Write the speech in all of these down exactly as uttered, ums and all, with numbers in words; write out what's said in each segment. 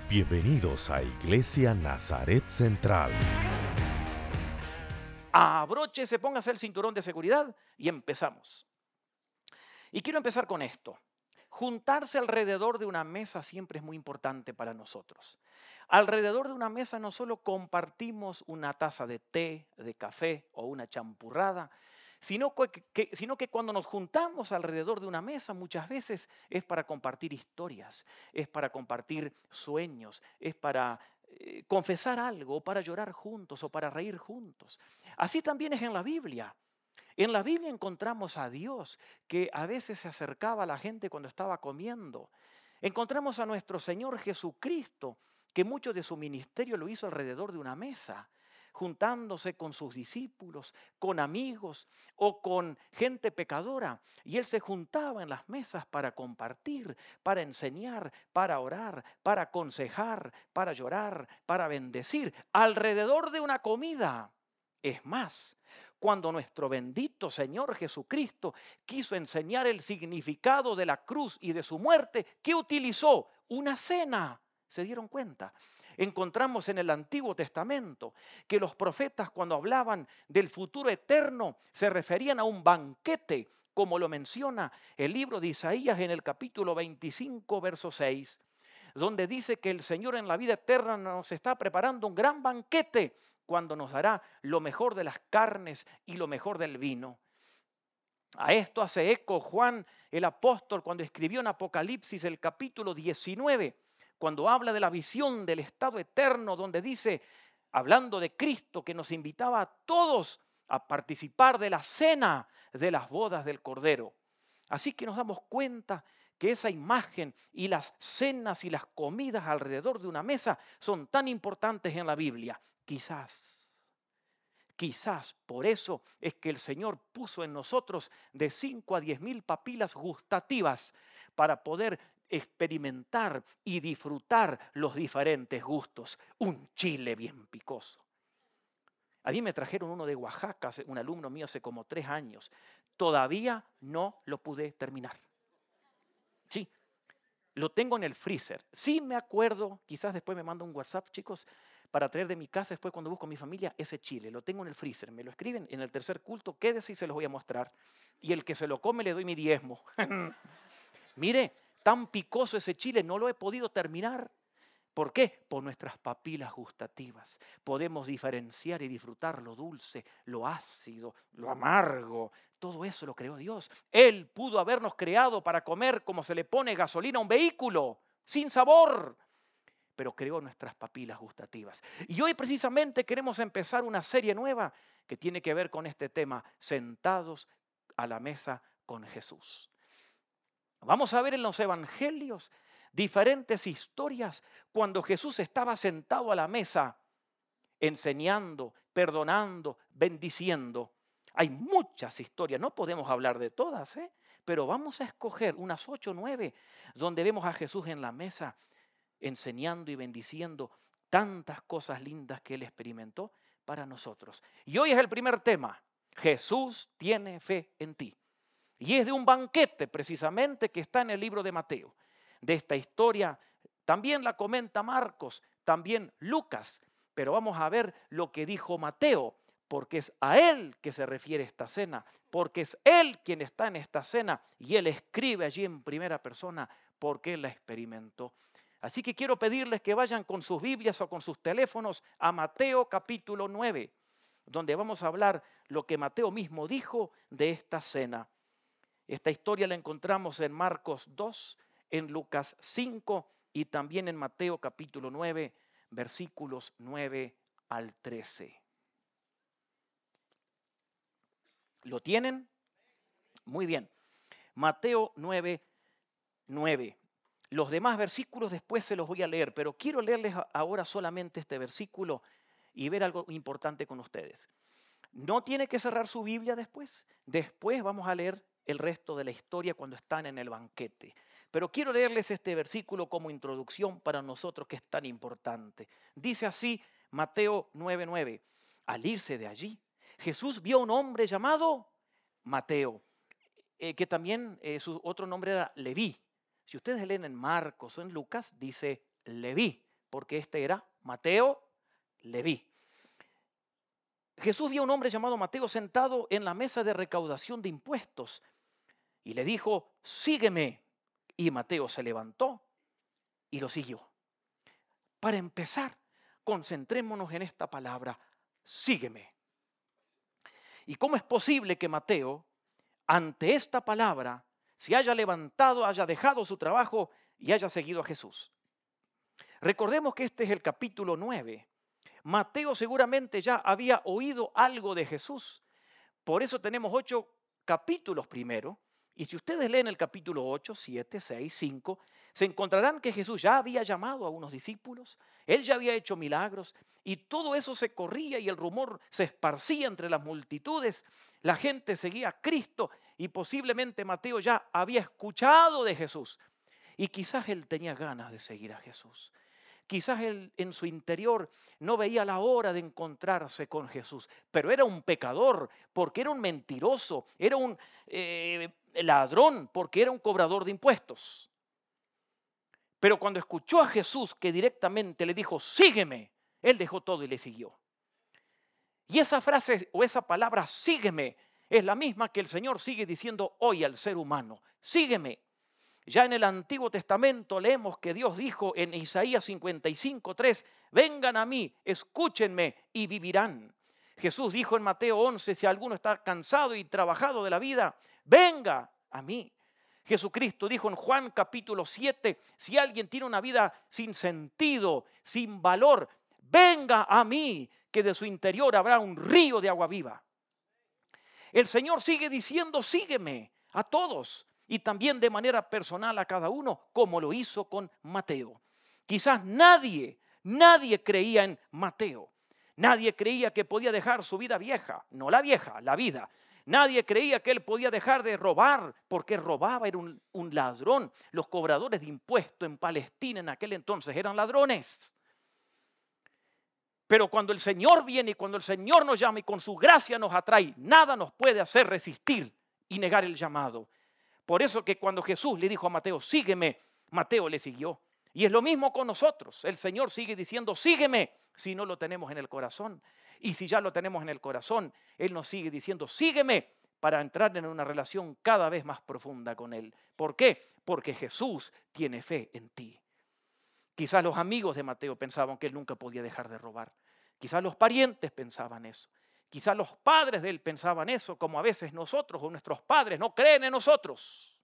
Bienvenidos a Iglesia Nazaret Central. Abróchese, póngase el cinturón de seguridad y empezamos. Y quiero empezar con esto. Juntarse alrededor de una mesa siempre es muy importante para nosotros. Alrededor de una mesa no solo compartimos una taza de té, de café o una champurrada, sino que, que- sino que cuando nos juntamos alrededor de una mesa muchas veces es para compartir historias, es para compartir sueños, es para eh, confesar algo, o para llorar juntos o para reír juntos. Así también es en la Biblia. En la Biblia encontramos a Dios que a veces se acercaba a la gente cuando estaba comiendo. Encontramos a nuestro Señor Jesucristo que mucho de su ministerio lo hizo alrededor de una mesa, juntándose con sus discípulos, con amigos o con gente pecadora. Y Él se juntaba en las mesas para compartir, para enseñar, para orar, para aconsejar, para llorar, para bendecir, alrededor de una comida. Es más, cuando nuestro bendito Señor Jesucristo quiso enseñar el significado de la cruz y de su muerte, ¿qué utilizó? Una cena. ¿Se dieron cuenta? Encontramos en el Antiguo Testamento que los profetas, cuando hablaban del futuro eterno, se referían a un banquete, como lo menciona el libro de Isaías en el capítulo veinticinco, verso seis, donde dice que el Señor en la vida eterna nos está preparando un gran banquete cuando nos dará lo mejor de las carnes y lo mejor del vino. A esto hace eco Juan el apóstol cuando escribió en Apocalipsis el capítulo diecinueve, cuando habla de la visión del estado eterno, donde dice, hablando de Cristo, que nos invitaba a todos a participar de la cena de las bodas del Cordero. Así que nos damos cuenta que esa imagen y las cenas y las comidas alrededor de una mesa son tan importantes en la Biblia. Quizás, quizás por eso es que el Señor puso en nosotros de cinco a diez mil papilas gustativas para poder experimentar y disfrutar los diferentes gustos. Un chile bien picoso. A mí me trajeron uno de Oaxaca, un alumno mío hace como tres años. Todavía no lo pude terminar. Sí, lo tengo en el freezer. Sí me acuerdo, quizás después me manda un WhatsApp, chicos, para traer de mi casa después cuando busco a mi familia ese chile. Lo tengo en el freezer. Me lo escriben en el tercer culto. Quédese y se los voy a mostrar. Y el que se lo come le doy mi diezmo. Mire, tan picoso ese chile, no lo he podido terminar. ¿Por qué? Por nuestras papilas gustativas. Podemos diferenciar y disfrutar lo dulce, lo ácido, lo amargo. Todo eso lo creó Dios. Él pudo habernos creado para comer como se le pone gasolina a un vehículo, sin sabor, pero creó nuestras papilas gustativas. Y hoy precisamente queremos empezar una serie nueva que tiene que ver con este tema, sentados a la mesa con Jesús. Vamos a ver en los evangelios diferentes historias cuando Jesús estaba sentado a la mesa enseñando, perdonando, bendiciendo. Hay muchas historias, no podemos hablar de todas, ¿eh? Pero vamos a escoger unas ocho o nueve donde vemos a Jesús en la mesa enseñando y bendiciendo tantas cosas lindas que Él experimentó para nosotros. Y hoy es el primer tema, Jesús tiene fe en ti. Y es de un banquete precisamente que está en el libro de Mateo. De esta historia también la comenta Marcos, también Lucas, pero vamos a ver lo que dijo Mateo, porque es a él que se refiere esta cena, porque es él quien está en esta cena y él escribe allí en primera persona porque él la experimentó. Así que quiero pedirles que vayan con sus Biblias o con sus teléfonos a Mateo capítulo nueve, donde vamos a hablar lo que Mateo mismo dijo de esta cena. Esta historia la encontramos en Marcos dos, en Lucas cinco y también en Mateo capítulo nueve, versículos nueve al trece. ¿Lo tienen? Muy bien. Mateo nueve, nueve. Los demás versículos después se los voy a leer, pero quiero leerles ahora solamente este versículo y ver algo importante con ustedes. No tiene que cerrar su Biblia después. Después vamos a leer el resto de la historia cuando están en el banquete. Pero quiero leerles este versículo como introducción para nosotros que es tan importante. Dice así Mateo nueve nueve. Al irse de allí, Jesús vio a un hombre llamado Mateo, eh, que también eh, su otro nombre era Leví. Si ustedes leen en Marcos o en Lucas, dice Leví, porque este era Mateo Leví. Jesús vio a un hombre llamado Mateo sentado en la mesa de recaudación de impuestos y le dijo, sígueme. Y Mateo se levantó y lo siguió. Para empezar, concentrémonos en esta palabra, sígueme. ¿Y cómo es posible que Mateo, ante esta palabra, se haya levantado, haya dejado su trabajo y haya seguido a Jesús? Recordemos que este es el capítulo nueve. Mateo seguramente ya había oído algo de Jesús. Por eso tenemos ocho capítulos primero. Y si ustedes leen el capítulo ocho, siete, seis, cinco, se encontrarán que Jesús ya había llamado a unos discípulos, Él ya había hecho milagros y todo eso se corría y el rumor se esparcía entre las multitudes. La gente seguía a Cristo y posiblemente Mateo ya había escuchado de Jesús. Y quizás él tenía ganas de seguir a Jesús. Quizás él en su interior no veía la hora de encontrarse con Jesús, pero era un pecador porque era un mentiroso, era un eh, ladrón porque era un cobrador de impuestos. Pero cuando escuchó a Jesús que directamente le dijo, sígueme, él dejó todo y le siguió. Y esa frase o esa palabra, sígueme, es la misma que el Señor sigue diciendo hoy al ser humano, sígueme. Ya en el Antiguo Testamento leemos que Dios dijo en Isaías cincuenta y cinco, tres, vengan a mí, escúchenme y vivirán. Jesús dijo en Mateo once, si alguno está cansado y trabajado de la vida, venga a mí. Jesucristo dijo en Juan capítulo siete, si alguien tiene una vida sin sentido, sin valor, venga a mí, que de su interior habrá un río de agua viva. El Señor sigue diciendo, sígueme a todos. Y también de manera personal a cada uno, como lo hizo con Mateo. Quizás nadie, nadie creía en Mateo. Nadie creía que podía dejar su vida vieja, no la vieja, la vida. Nadie creía que él podía dejar de robar, porque robaba, era un, un ladrón. Los cobradores de impuestos en Palestina en aquel entonces eran ladrones. Pero cuando el Señor viene y cuando el Señor nos llama y con su gracia nos atrae, nada nos puede hacer resistir y negar el llamado. Por eso que cuando Jesús le dijo a Mateo, sígueme, Mateo le siguió. Y es lo mismo con nosotros. El Señor sigue diciendo, sígueme, si no lo tenemos en el corazón. Y si ya lo tenemos en el corazón, Él nos sigue diciendo, sígueme, para entrar en una relación cada vez más profunda con Él. ¿Por qué? Porque Jesús tiene fe en ti. Quizás los amigos de Mateo pensaban que él nunca podía dejar de robar. Quizás los parientes pensaban eso. Quizás los padres de él pensaban eso, como a veces nosotros o nuestros padres no creen en nosotros.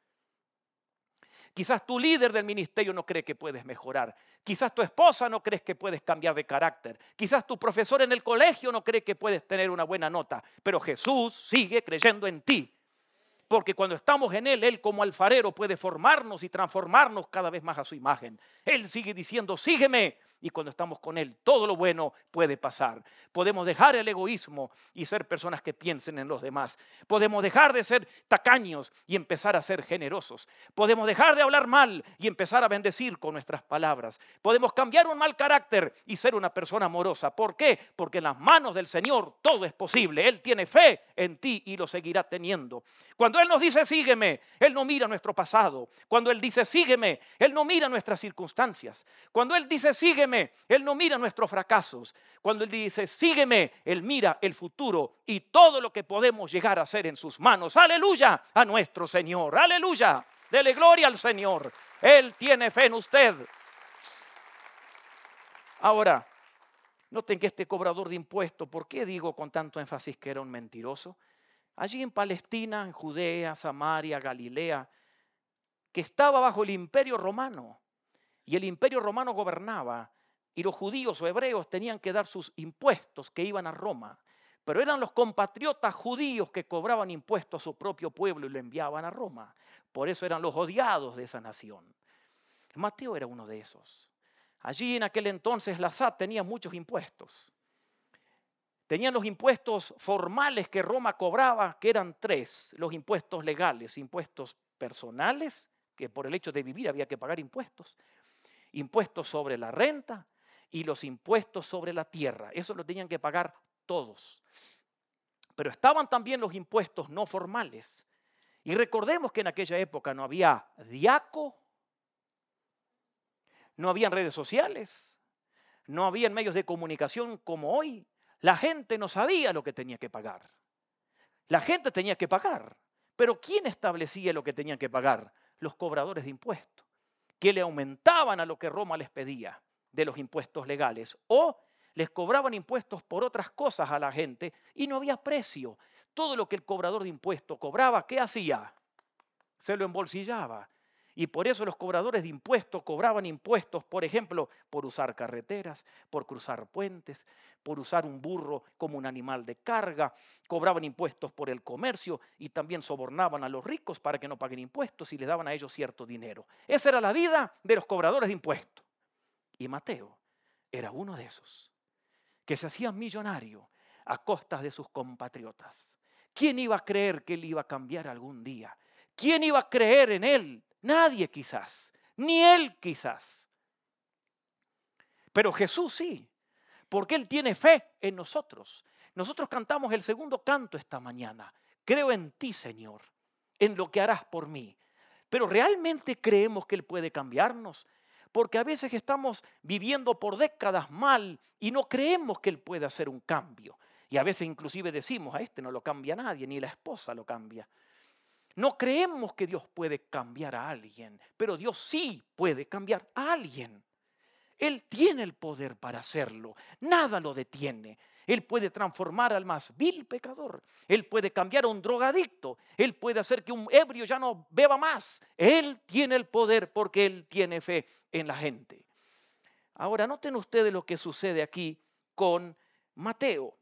Quizás tu líder del ministerio no cree que puedes mejorar. Quizás tu esposa no cree que puedes cambiar de carácter. Quizás tu profesor en el colegio no cree que puedes tener una buena nota. Pero Jesús sigue creyendo en ti. Porque cuando estamos en Él, Él como alfarero puede formarnos y transformarnos cada vez más a su imagen. Él sigue diciendo, sígueme. Y cuando estamos con Él, todo lo bueno puede pasar. Podemos dejar el egoísmo y ser personas que piensen en los demás. Podemos dejar de ser tacaños y empezar a ser generosos. Podemos dejar de hablar mal y empezar a bendecir con nuestras palabras. Podemos cambiar un mal carácter y ser una persona amorosa. ¿Por qué? Porque en las manos del Señor todo es posible. Él tiene fe en ti y lo seguirá teniendo. Cuando Él nos dice sígueme, Él no mira nuestro pasado. Cuando Él dice sígueme, Él no mira nuestras circunstancias. Cuando Él dice sígueme, Él no mira nuestros fracasos. Cuando Él dice sígueme, Él mira el futuro y todo lo que podemos llegar a hacer en sus manos. Aleluya a nuestro Señor. Aleluya. Dele gloria al Señor. Él tiene fe en usted. Ahora, noten que este cobrador de impuestos, ¿por qué digo con tanto énfasis que era un mentiroso? Allí en Palestina, en Judea, Samaria, Galilea, que estaba bajo el imperio romano. Y el imperio romano gobernaba. Y los judíos o hebreos tenían que dar sus impuestos que iban a Roma. Pero eran los compatriotas judíos que cobraban impuestos a su propio pueblo y lo enviaban a Roma. Por eso eran los odiados de esa nación. Mateo era uno de esos. Allí en aquel entonces la S A T tenía muchos impuestos. Tenían los impuestos formales que Roma cobraba, que eran tres. Los impuestos legales, impuestos personales, que por el hecho de vivir había que pagar impuestos. Impuestos sobre la renta y los impuestos sobre la tierra. Eso lo tenían que pagar todos. Pero estaban también los impuestos no formales. Y recordemos que en aquella época no había diaco, no habían redes sociales, no habían medios de comunicación como hoy. La gente no sabía lo que tenía que pagar. La gente tenía que pagar. Pero ¿quién establecía lo que tenían que pagar? Los cobradores de impuestos, que le aumentaban a lo que Roma les pedía de los impuestos legales, o les cobraban impuestos por otras cosas a la gente y no había precio. Todo lo que el cobrador de impuestos cobraba, ¿qué hacía? Se lo embolsillaba. Y por eso los cobradores de impuestos cobraban impuestos, por ejemplo, por usar carreteras, por cruzar puentes, por usar un burro como un animal de carga. Cobraban impuestos por el comercio y también sobornaban a los ricos para que no paguen impuestos y les daban a ellos cierto dinero. Esa era la vida de los cobradores de impuestos. Y Mateo era uno de esos, que se hacía millonario a costas de sus compatriotas. ¿Quién iba a creer que él iba a cambiar algún día? ¿Quién iba a creer en él? Nadie quizás, ni él quizás. Pero Jesús sí, porque él tiene fe en nosotros. Nosotros cantamos el segundo canto esta mañana. Creo en ti, Señor, en lo que harás por mí. Pero ¿realmente creemos que él puede cambiarnos? Porque a veces estamos viviendo por décadas mal y no creemos que él puede hacer un cambio. Y a veces inclusive decimos, a este no lo cambia nadie, ni la esposa lo cambia. No creemos que Dios puede cambiar a alguien, pero Dios sí puede cambiar a alguien. Él tiene el poder para hacerlo, nada lo detiene. Él puede transformar al más vil pecador, Él puede cambiar a un drogadicto, Él puede hacer que un ebrio ya no beba más. Él tiene el poder porque Él tiene fe en la gente. Ahora, noten ustedes lo que sucede aquí con Mateo.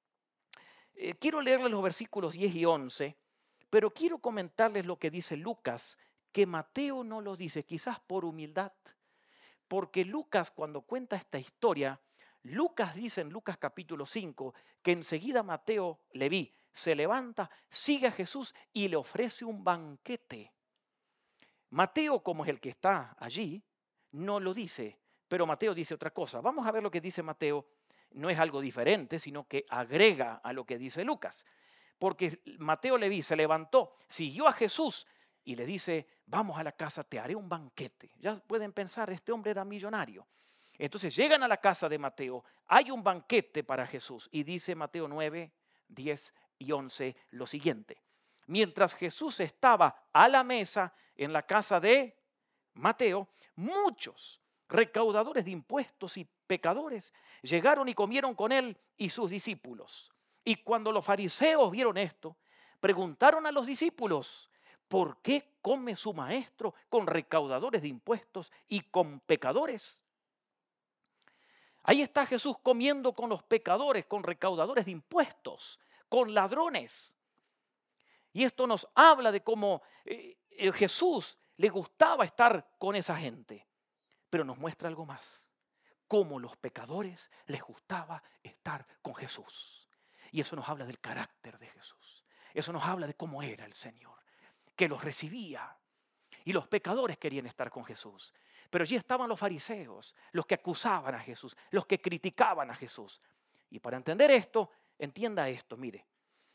Eh, quiero leerles los versículos diez y once. Pero quiero comentarles lo que dice Lucas, que Mateo no lo dice, quizás por humildad. Porque Lucas, cuando cuenta esta historia, Lucas dice en Lucas capítulo cinco, que enseguida Mateo, Leví, se levanta, sigue a Jesús y le ofrece un banquete. Mateo, como es el que está allí, no lo dice, pero Mateo dice otra cosa. Vamos a ver lo que dice Mateo. No es algo diferente, sino que agrega a lo que dice Lucas. Porque Mateo Leví se levantó, siguió a Jesús y le dice, vamos a la casa, te haré un banquete. Ya pueden pensar, este hombre era millonario. Entonces llegan a la casa de Mateo, hay un banquete para Jesús. Y dice Mateo nueve, diez y once lo siguiente. Mientras Jesús estaba a la mesa en la casa de Mateo, muchos recaudadores de impuestos y pecadores llegaron y comieron con él y sus discípulos. Y cuando los fariseos vieron esto, preguntaron a los discípulos, ¿por qué come su maestro con recaudadores de impuestos y con pecadores? Ahí está Jesús comiendo con los pecadores, con recaudadores de impuestos, con ladrones. Y esto nos habla de cómo eh, Jesús le gustaba estar con esa gente. Pero nos muestra algo más, cómo los pecadores les gustaba estar con Jesús. Y eso nos habla del carácter de Jesús. Eso nos habla de cómo era el Señor, que los recibía. Y los pecadores querían estar con Jesús. Pero allí estaban los fariseos, los que acusaban a Jesús, los que criticaban a Jesús. Y para entender esto, entienda esto, mire.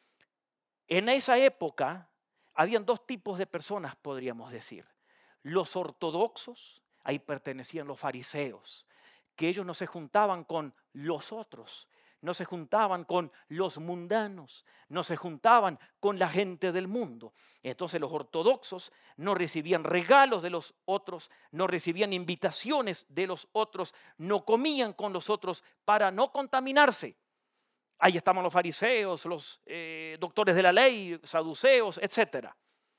En esa época habían dos tipos de personas, podríamos decir. Los ortodoxos, ahí pertenecían los fariseos, que ellos no se juntaban con los otros. No se juntaban con los mundanos, no se juntaban con la gente del mundo. Entonces los ortodoxos no recibían regalos de los otros, no recibían invitaciones de los otros, no comían con los otros para no contaminarse. Ahí estaban los fariseos, los eh, doctores de la ley, saduceos, etcétera.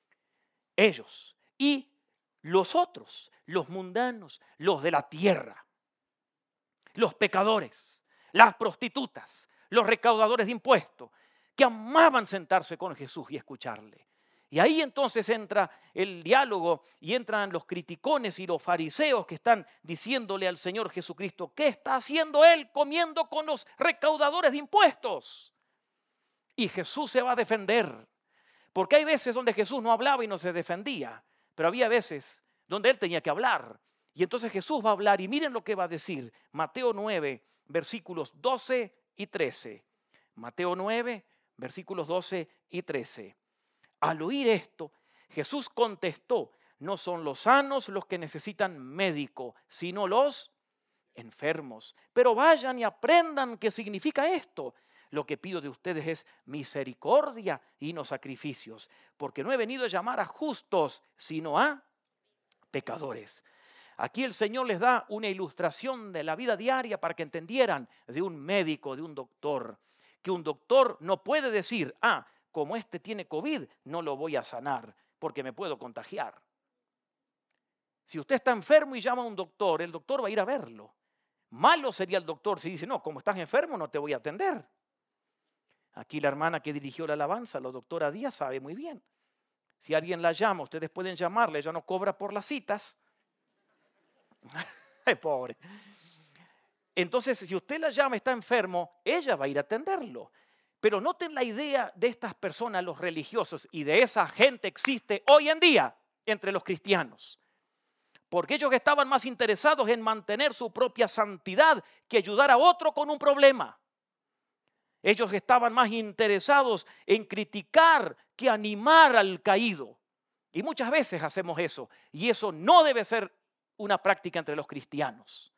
Ellos y los otros, los mundanos, los de la tierra, los pecadores. Las prostitutas, los recaudadores de impuestos, que amaban sentarse con Jesús y escucharle. Y ahí entonces entra el diálogo y entran los criticones y los fariseos que están diciéndole al Señor Jesucristo, ¿qué está haciendo Él comiendo con los recaudadores de impuestos? Y Jesús se va a defender, porque hay veces donde Jesús no hablaba y no se defendía, pero había veces donde Él tenía que hablar. Y entonces Jesús va a hablar y miren lo que va a decir. Mateo nueve, versículos doce y trece. Mateo nueve, versículos doce y trece. Al oír esto, Jesús contestó, no son los sanos los que necesitan médico, sino los enfermos. Pero vayan y aprendan qué significa esto. Lo que pido de ustedes es misericordia y no sacrificios, porque no he venido a llamar a justos, sino a pecadores. Aquí el Señor les da una ilustración de la vida diaria para que entendieran de un médico, de un doctor, que un doctor no puede decir, ah, como este tiene COVID, no lo voy a sanar porque me puedo contagiar. Si usted está enfermo y llama a un doctor, el doctor va a ir a verlo. Malo sería el doctor si dice, no, como estás enfermo no te voy a atender. Aquí la hermana que dirigió la alabanza, la doctora Díaz, sabe muy bien. Si alguien la llama, ustedes pueden llamarle, ella no cobra por las citas. Ay, pobre. Entonces, si usted la llama, está enfermo, ella va a ir a atenderlo. Pero noten la idea de estas personas, los religiosos, y de esa gente existe hoy en día entre los cristianos. Porque ellos estaban más interesados en mantener su propia santidad que ayudar a otro con un problema. Ellos estaban más interesados en criticar que animar al caído. Y muchas veces hacemos eso. Y eso no debe ser una práctica entre los cristianos.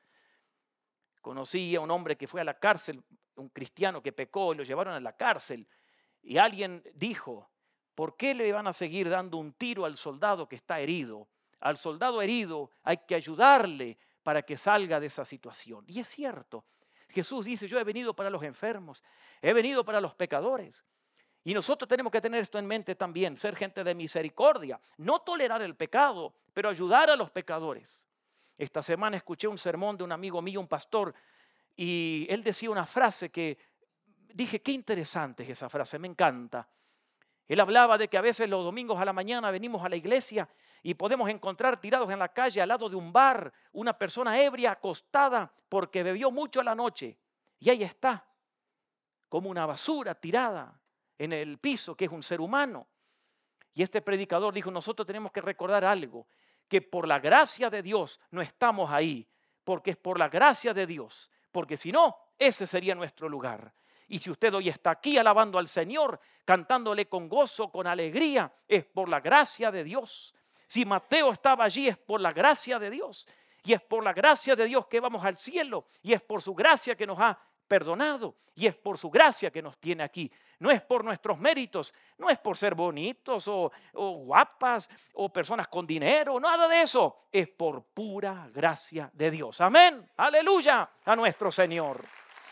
Conocí a un hombre que fue a la cárcel, un cristiano que pecó y lo llevaron a la cárcel. Y alguien dijo, ¿por qué le van a seguir dando un tiro al soldado que está herido? Al soldado herido hay que ayudarle para que salga de esa situación. Y es cierto. Jesús dice, yo he venido para los enfermos, he venido para los pecadores. Y nosotros tenemos que tener esto en mente también, ser gente de misericordia, no tolerar el pecado, pero ayudar a los pecadores. Esta semana escuché un sermón de un amigo mío, un pastor, y él decía una frase que dije, qué interesante es esa frase, me encanta. Él hablaba de que a veces los domingos a la mañana venimos a la iglesia y podemos encontrar tirados en la calle al lado de un bar una persona ebria acostada porque bebió mucho a la noche. Y ahí está, como una basura tirada en el piso, que es un ser humano. Y este predicador dijo, nosotros tenemos que recordar algo, que por la gracia de Dios no estamos ahí, porque es por la gracia de Dios, porque si no, ese sería nuestro lugar. Y si usted hoy está aquí alabando al Señor, cantándole con gozo, con alegría, es por la gracia de Dios. Si Mateo estaba allí, es por la gracia de Dios. Y es por la gracia de Dios que vamos al cielo. Y es por su gracia que nos ha perdonado. Y es por su gracia que nos tiene aquí. No es por nuestros méritos. No es por ser bonitos o, o guapas o personas con dinero. Nada de eso. Es por pura gracia de Dios. Amén. Aleluya a nuestro Señor.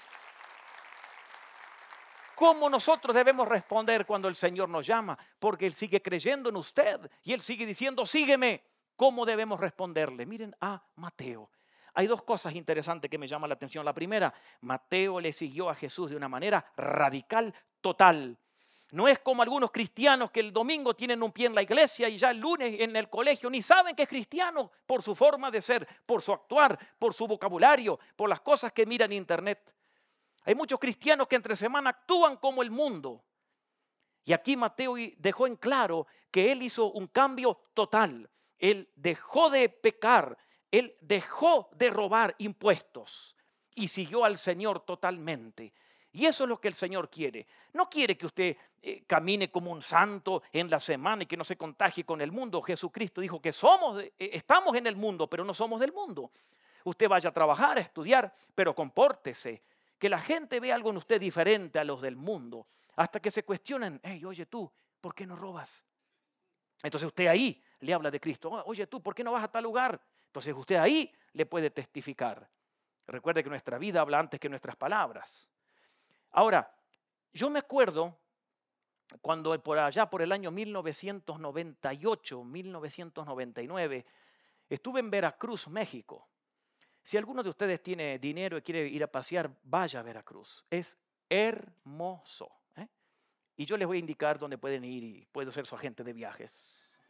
¿Cómo nosotros debemos responder cuando el Señor nos llama? Porque Él sigue creyendo en usted y Él sigue diciendo, sígueme. ¿Cómo debemos responderle? Miren a Mateo. Hay dos cosas interesantes que me llaman la atención. La primera, Mateo le siguió a Jesús de una manera radical, total. No es como algunos cristianos que el domingo tienen un pie en la iglesia y ya el lunes en el colegio ni saben que es cristiano por su forma de ser, por su actuar, por su vocabulario, por las cosas que miran en internet. Hay muchos cristianos que entre semana actúan como el mundo. Y aquí Mateo dejó en claro que él hizo un cambio total. Él dejó de pecar, él dejó de robar impuestos y siguió al Señor totalmente. Y eso es lo que el Señor quiere. No quiere que usted eh, camine como un santo en la semana y que no se contagie con el mundo. Jesucristo dijo que somos, eh, estamos en el mundo, pero no somos del mundo. Usted vaya a trabajar, a estudiar, pero compórtese. Que la gente vea algo en usted diferente a los del mundo, hasta que se cuestionen, hey, oye tú, ¿por qué no robas? Entonces usted ahí le habla de Cristo, oye tú, ¿por qué no vas a tal lugar? Entonces usted ahí le puede testificar. Recuerde que nuestra vida habla antes que nuestras palabras. Ahora, yo me acuerdo cuando por allá por el año mil novecientos noventa y ocho, mil novecientos noventa y nueve, estuve en Veracruz, México. Si alguno de ustedes tiene dinero y quiere ir a pasear, vaya a Veracruz. Es hermoso. ¿eh? Y yo les voy a indicar dónde pueden ir y puedo ser su agente de viajes.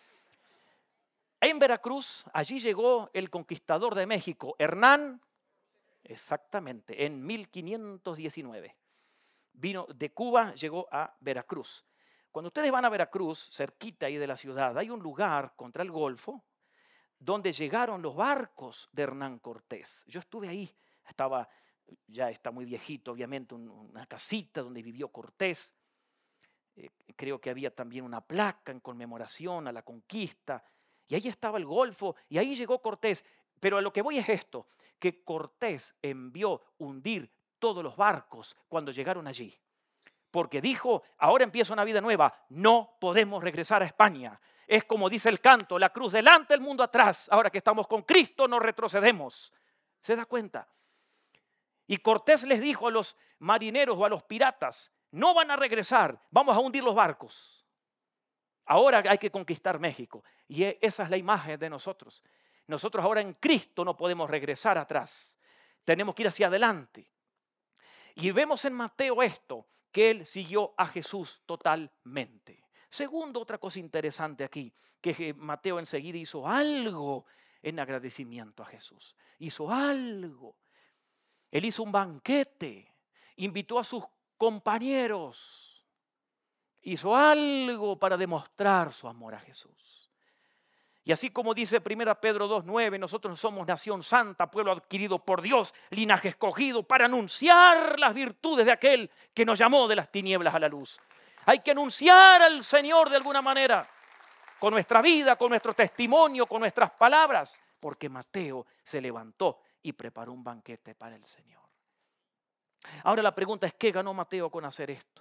En Veracruz, allí llegó el conquistador de México, Hernán, exactamente, en mil quinientos diecinueve. Vino de Cuba, llegó a Veracruz. Cuando ustedes van a Veracruz, cerquita ahí de la ciudad, hay un lugar contra el Golfo, donde llegaron los barcos de Hernán Cortés. Yo estuve ahí, estaba, ya está muy viejito, obviamente, un, una casita donde vivió Cortés. Eh, creo que había también una placa en conmemoración a la conquista. Y ahí estaba el Golfo y ahí llegó Cortés. Pero a lo que voy es esto, que Cortés envió hundir todos los barcos cuando llegaron allí. Porque dijo, ahora empieza una vida nueva, no podemos regresar a España. Es como dice el canto, la cruz delante, el mundo atrás. Ahora que estamos con Cristo no retrocedemos. ¿Se da cuenta? Y Cortés les dijo a los marineros o a los piratas, no van a regresar, vamos a hundir los barcos. Ahora hay que conquistar México. Y esa es la imagen de nosotros. Nosotros ahora en Cristo no podemos regresar atrás. Tenemos que ir hacia adelante. Y vemos en Mateo esto, que él siguió a Jesús totalmente. Segundo, otra cosa interesante aquí, que Mateo enseguida hizo algo en agradecimiento a Jesús. Hizo algo. Él hizo un banquete, invitó a sus compañeros, hizo algo para demostrar su amor a Jesús. Y así como dice primera Pedro dos nueve, nosotros somos nación santa, pueblo adquirido por Dios, linaje escogido para anunciar las virtudes de aquel que nos llamó de las tinieblas a la luz. Hay que anunciar al Señor de alguna manera, con nuestra vida, con nuestro testimonio, con nuestras palabras, porque Mateo se levantó y preparó un banquete para el Señor. Ahora la pregunta es, ¿qué ganó Mateo con hacer esto?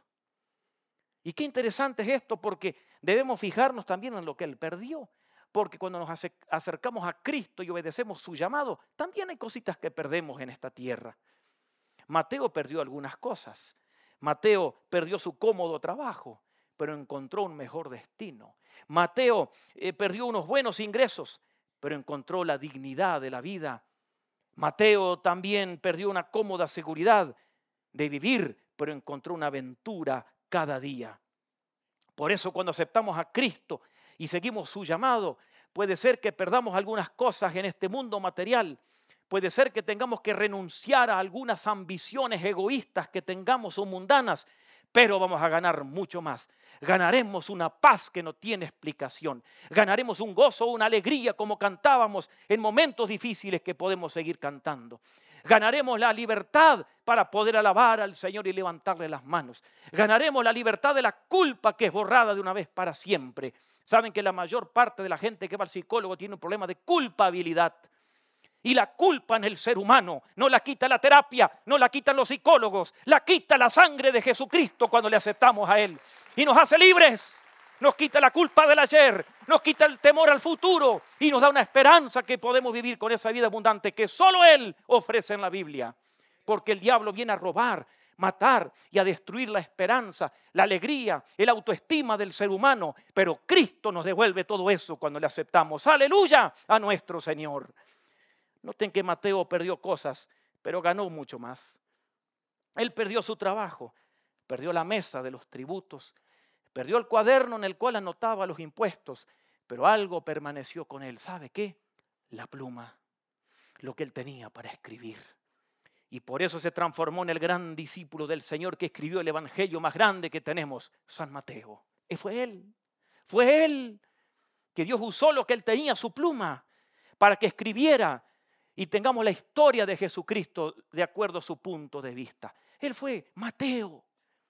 Y qué interesante es esto, porque debemos fijarnos también en lo que él perdió. Porque cuando nos acercamos a Cristo y obedecemos su llamado, también hay cositas que perdemos en esta tierra. Mateo perdió algunas cosas. Mateo perdió su cómodo trabajo, pero encontró un mejor destino. Mateo eh, perdió unos buenos ingresos, pero encontró la dignidad de la vida. Mateo también perdió una cómoda seguridad de vivir, pero encontró una aventura cada día. Por eso cuando aceptamos a Cristo y seguimos su llamado, puede ser que perdamos algunas cosas en este mundo material. Puede ser que tengamos que renunciar a algunas ambiciones egoístas que tengamos o mundanas, pero vamos a ganar mucho más. Ganaremos una paz que no tiene explicación. Ganaremos un gozo, una alegría como cantábamos en momentos difíciles que podemos seguir cantando. Ganaremos la libertad para poder alabar al Señor y levantarle las manos. Ganaremos la libertad de la culpa que es borrada de una vez para siempre. Saben que la mayor parte de la gente que va al psicólogo tiene un problema de culpabilidad. Y la culpa en el ser humano no la quita la terapia, no la quitan los psicólogos, la quita la sangre de Jesucristo cuando le aceptamos a Él. Y nos hace libres, nos quita la culpa del ayer, nos quita el temor al futuro y nos da una esperanza que podemos vivir con esa vida abundante que solo Él ofrece en la Biblia. Porque el diablo viene a robar, matar y a destruir la esperanza, la alegría, el autoestima del ser humano. Pero Cristo nos devuelve todo eso cuando le aceptamos. ¡Aleluya! A nuestro Señor. Noten que Mateo perdió cosas, pero ganó mucho más. Él perdió su trabajo, perdió la mesa de los tributos, perdió el cuaderno en el cual anotaba los impuestos, pero algo permaneció con él. ¿Sabe qué? La pluma, lo que él tenía para escribir. Y por eso se transformó en el gran discípulo del Señor que escribió el evangelio más grande que tenemos, San Mateo. Y fue él, fue él que Dios usó lo que él tenía, su pluma, para que escribiera y tengamos la historia de Jesucristo de acuerdo a su punto de vista. Él fue Mateo.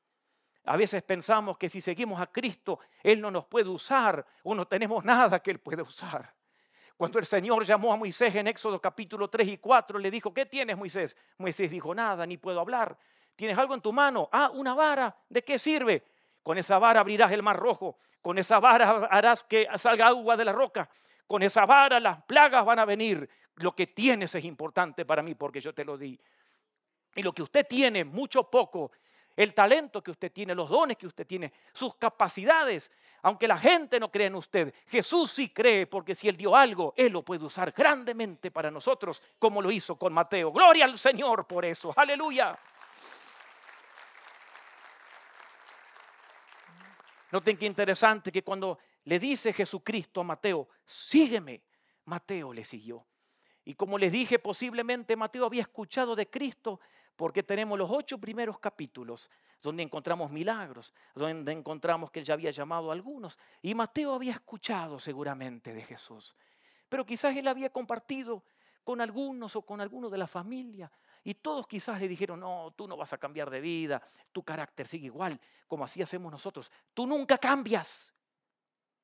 A veces pensamos que si seguimos a Cristo, Él no nos puede usar o no tenemos nada que Él pueda usar. Cuando el Señor llamó a Moisés en Éxodo capítulo tres y cuatro, le dijo, ¿qué tienes, Moisés? Moisés dijo, nada, ni puedo hablar. ¿Tienes algo en tu mano? Ah, una vara. ¿De qué sirve? Con esa vara abrirás el mar rojo. Con esa vara harás que salga agua de la roca. Con esa vara las plagas van a venir. Lo que tienes es importante para mí porque yo te lo di. Y lo que usted tiene, mucho poco, el talento que usted tiene, los dones que usted tiene, sus capacidades, aunque la gente no cree en usted, Jesús sí cree, porque si Él dio algo, Él lo puede usar grandemente para nosotros, como lo hizo con Mateo. Gloria al Señor por eso. Aleluya. Noten qué interesante que cuando le dice Jesucristo a Mateo, sígueme, Mateo le siguió. Y como les dije, posiblemente Mateo había escuchado de Cristo porque tenemos los ocho primeros capítulos donde encontramos milagros, donde encontramos que Él ya había llamado a algunos. Y Mateo había escuchado seguramente de Jesús. Pero quizás Él había compartido con algunos o con algunos de la familia. Y todos quizás le dijeron, no, tú no vas a cambiar de vida, tu carácter sigue igual, como así hacemos nosotros. Tú nunca cambias.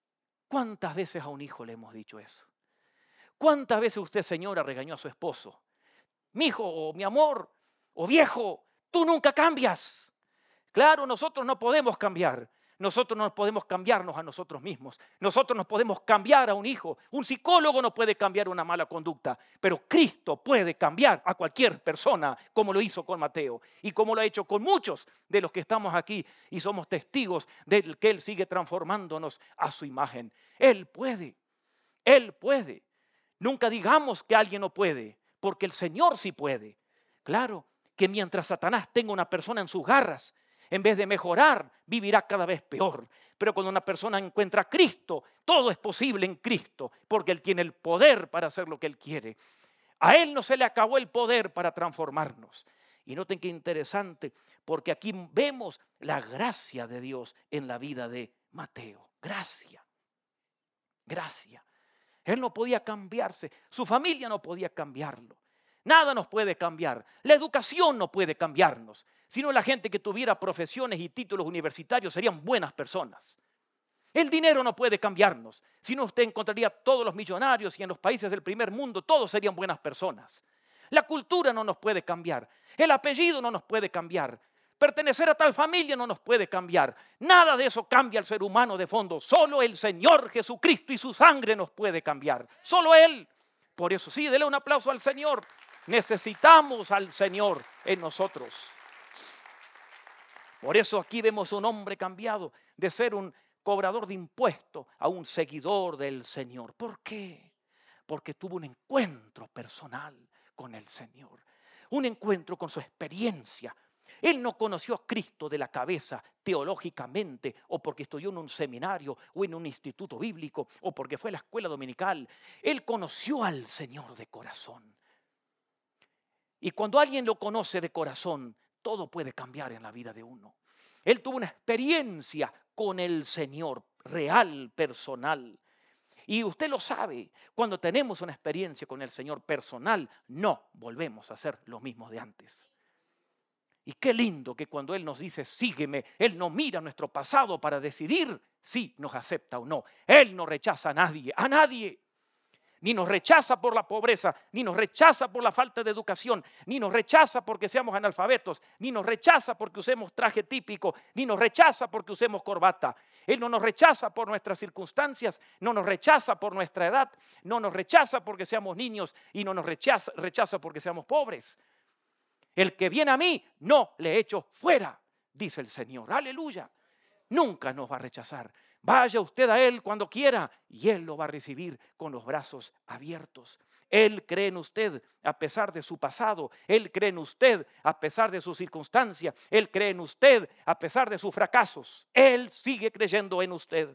¿Cuántas veces a un hijo le hemos dicho eso? ¿Cuántas veces usted, señora, regañó a su esposo? Mi hijo, o mi amor, o viejo, tú nunca cambias. Claro, nosotros no podemos cambiar. Nosotros no podemos cambiarnos a nosotros mismos. Nosotros no podemos cambiar a un hijo. Un psicólogo no puede cambiar una mala conducta. Pero Cristo puede cambiar a cualquier persona, como lo hizo con Mateo. Y como lo ha hecho con muchos de los que estamos aquí. Y somos testigos de que Él sigue transformándonos a su imagen. Él puede. Él puede. Nunca digamos que alguien no puede. Porque el Señor sí puede. Claro que mientras Satanás tenga una persona en sus garras, en vez de mejorar, vivirá cada vez peor. Pero cuando una persona encuentra a Cristo, todo es posible en Cristo, porque Él tiene el poder para hacer lo que Él quiere. A Él no se le acabó el poder para transformarnos. Y noten qué interesante, porque aquí vemos la gracia de Dios en la vida de Mateo. Gracia, gracia. Él no podía cambiarse, su familia no podía cambiarlo. Nada nos puede cambiar. La educación no puede cambiarnos. Sino la gente que tuviera profesiones y títulos universitarios serían buenas personas. El dinero no puede cambiarnos. Si no, usted encontraría todos los millonarios y en los países del primer mundo todos serían buenas personas. La cultura no nos puede cambiar. El apellido no nos puede cambiar. Pertenecer a tal familia no nos puede cambiar. Nada de eso cambia al ser humano de fondo. Solo el Señor Jesucristo y su sangre nos puede cambiar. Solo Él. Por eso sí, dele un aplauso al Señor. Necesitamos al Señor en nosotros. Por eso aquí vemos un hombre cambiado de ser un cobrador de impuestos a un seguidor del Señor. ¿Por qué? Porque tuvo un encuentro personal con el Señor. Un encuentro con su experiencia. Él no conoció a Cristo de la cabeza teológicamente o porque estudió en un seminario o en un instituto bíblico o porque fue a la escuela dominical. Él conoció al Señor de corazón. Y cuando alguien lo conoce de corazón, todo puede cambiar en la vida de uno. Él tuvo una experiencia con el Señor, real, personal. Y usted lo sabe, cuando tenemos una experiencia con el Señor personal, no volvemos a ser los mismos de antes. Y qué lindo que cuando Él nos dice, sígueme, Él no mira nuestro pasado para decidir si nos acepta o no. Él no rechaza a nadie, a nadie. Ni nos rechaza por la pobreza, ni nos rechaza por la falta de educación, ni nos rechaza porque seamos analfabetos, ni nos rechaza porque usemos traje típico, ni nos rechaza porque usemos corbata. Él no nos rechaza por nuestras circunstancias, no nos rechaza por nuestra edad, no nos rechaza porque seamos niños y no nos rechaza, rechaza porque seamos pobres. El que viene a mí, no le echo fuera, dice el Señor. Aleluya. Nunca nos va a rechazar. Vaya usted a Él cuando quiera y Él lo va a recibir con los brazos abiertos. Él cree en usted a pesar de su pasado. Él cree en usted a pesar de sus circunstancias. Él cree en usted a pesar de sus fracasos. Él sigue creyendo en usted.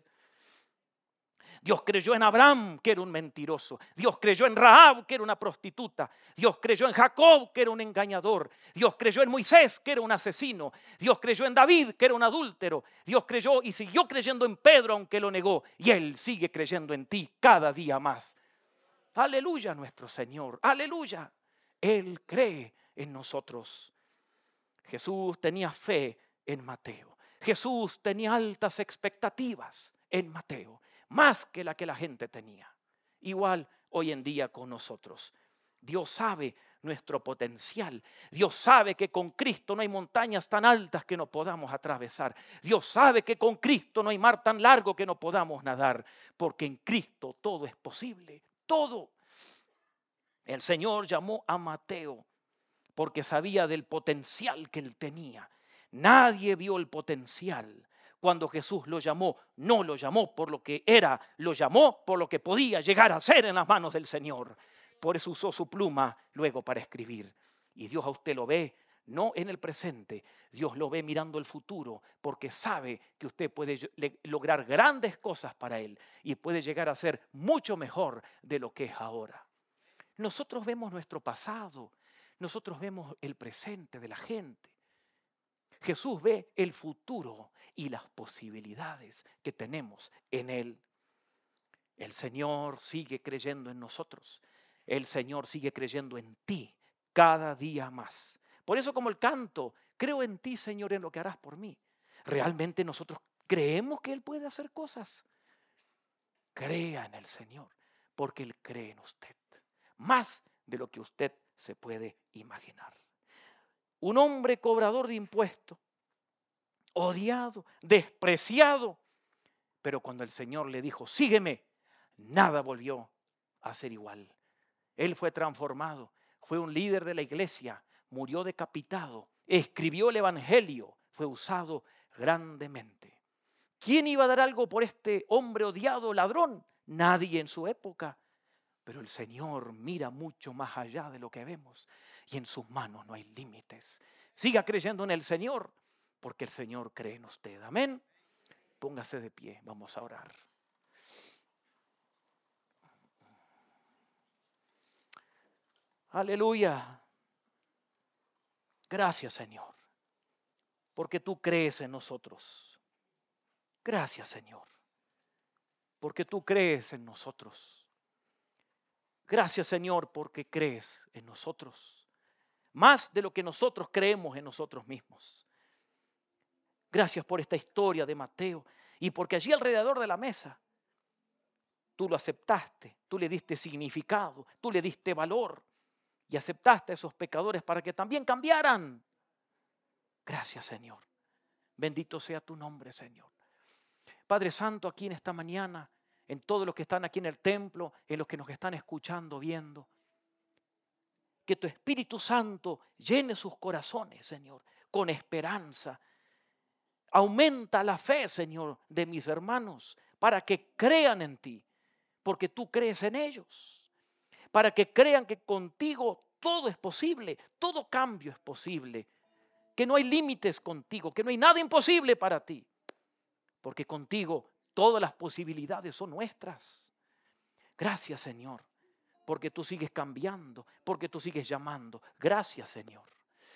Dios creyó en Abraham, que era un mentiroso. Dios creyó en Rahab, que era una prostituta. Dios creyó en Jacob, que era un engañador. Dios creyó en Moisés, que era un asesino. Dios creyó en David, que era un adúltero. Dios creyó y siguió creyendo en Pedro, aunque lo negó. Y Él sigue creyendo en ti cada día más. Aleluya, nuestro Señor. Aleluya. Él cree en nosotros. Jesús tenía fe en Mateo. Jesús tenía altas expectativas en Mateo. Más que la que la gente tenía. Igual hoy en día con nosotros. Dios sabe nuestro potencial. Dios sabe que con Cristo no hay montañas tan altas que no podamos atravesar. Dios sabe que con Cristo no hay mar tan largo que no podamos nadar. Porque en Cristo todo es posible. Todo. El Señor llamó a Mateo porque sabía del potencial que él tenía. Nadie vio el potencial. Cuando Jesús lo llamó, no lo llamó por lo que era, lo llamó por lo que podía llegar a ser en las manos del Señor. Por eso usó su pluma luego para escribir. Y Dios a usted lo ve, no en el presente, Dios lo ve mirando el futuro, porque sabe que usted puede lograr grandes cosas para Él y puede llegar a ser mucho mejor de lo que es ahora. Nosotros vemos nuestro pasado, nosotros vemos el presente de la gente. Jesús ve el futuro y las posibilidades que tenemos en Él. El Señor sigue creyendo en nosotros. El Señor sigue creyendo en ti cada día más. Por eso como el canto, creo en ti, Señor, en lo que harás por mí. Realmente nosotros creemos que Él puede hacer cosas. crea en el Señor, porque Él cree en usted, más de lo que usted se puede imaginar. Un hombre cobrador de impuestos, odiado, despreciado, pero cuando el Señor le dijo, sígueme, nada volvió a ser igual. Él fue transformado, fue un líder de la iglesia, murió decapitado, escribió el evangelio, fue usado grandemente. ¿Quién iba a dar algo por este hombre odiado, ladrón? Nadie en su época. Pero el Señor mira mucho más allá de lo que vemos y en sus manos no hay límites. Siga creyendo en el Señor, porque el Señor cree en usted. Amén. Póngase de pie, vamos a orar. Aleluya. Gracias, Señor, porque tú crees en nosotros. Gracias, Señor, porque tú crees en nosotros. Gracias, Señor, porque crees en nosotros, más de lo que nosotros creemos en nosotros mismos. Gracias por esta historia de Mateo y porque allí alrededor de la mesa tú lo aceptaste, tú le diste significado, tú le diste valor y aceptaste a esos pecadores para que también cambiaran. Gracias, Señor. Bendito sea tu nombre, Señor. Padre Santo, aquí en esta mañana, en todos los que están aquí en el templo, en los que nos están escuchando, viendo, que tu Espíritu Santo llene sus corazones, Señor, con esperanza. Aumenta la fe, Señor, de mis hermanos, para que crean en ti, porque tú crees en ellos. Para que crean que contigo todo es posible, todo cambio es posible, que no hay límites contigo, que no hay nada imposible para ti, porque contigo todas las posibilidades son nuestras. Gracias, Señor, porque tú sigues cambiando, porque tú sigues llamando. Gracias, Señor.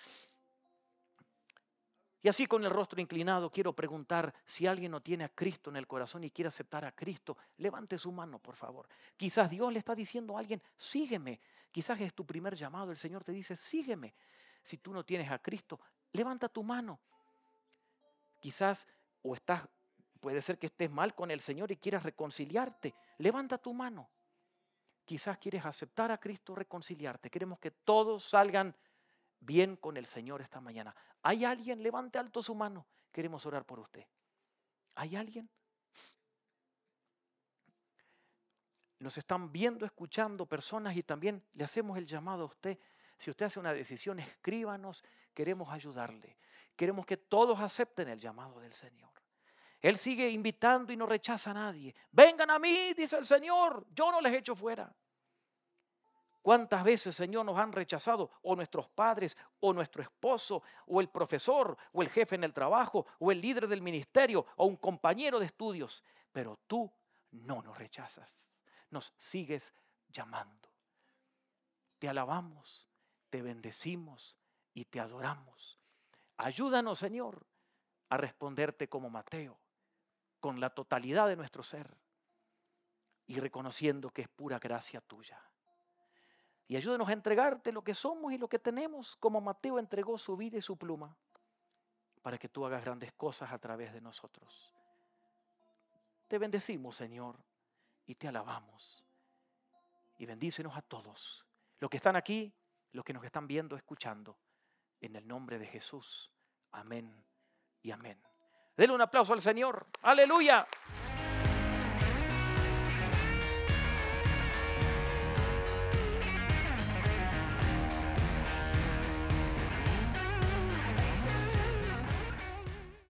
Y así con el rostro inclinado quiero preguntar si alguien no tiene a Cristo en el corazón y quiere aceptar a Cristo. Levante su mano, por favor. Quizás Dios le está diciendo a alguien, sígueme. Quizás es tu primer llamado. El Señor te dice, sígueme. Si tú no tienes a Cristo, levanta tu mano. Quizás o estás, puede ser que estés mal con el Señor y quieras reconciliarte. Levanta tu mano. Quizás quieres aceptar a Cristo, reconciliarte. Queremos que todos salgan bien con el Señor esta mañana. ¿Hay alguien? Levante alto su mano. Queremos orar por usted. ¿Hay alguien? Nos están viendo, escuchando personas y también le hacemos el llamado a usted. Si usted hace una decisión, escríbanos. Queremos ayudarle. Queremos que todos acepten el llamado del Señor. Él sigue invitando y no rechaza a nadie. Vengan a mí, dice el Señor. Yo no les echo fuera. ¿Cuántas veces, Señor, nos han rechazado o nuestros padres, o nuestro esposo, o el profesor, o el jefe en el trabajo, o el líder del ministerio, o un compañero de estudios? Pero tú no nos rechazas, nos sigues llamando. Te alabamos, te bendecimos y te adoramos. Ayúdanos, Señor, a responderte como Mateo, con la totalidad de nuestro ser y reconociendo que es pura gracia tuya. Y ayúdanos a entregarte lo que somos y lo que tenemos, como Mateo entregó su vida y su pluma, para que tú hagas grandes cosas a través de nosotros. Te bendecimos, Señor, y te alabamos. Y bendícenos a todos, los que están aquí, los que nos están viendo, escuchando, en el nombre de Jesús. Amén y amén. Denle un aplauso al Señor. ¡Aleluya!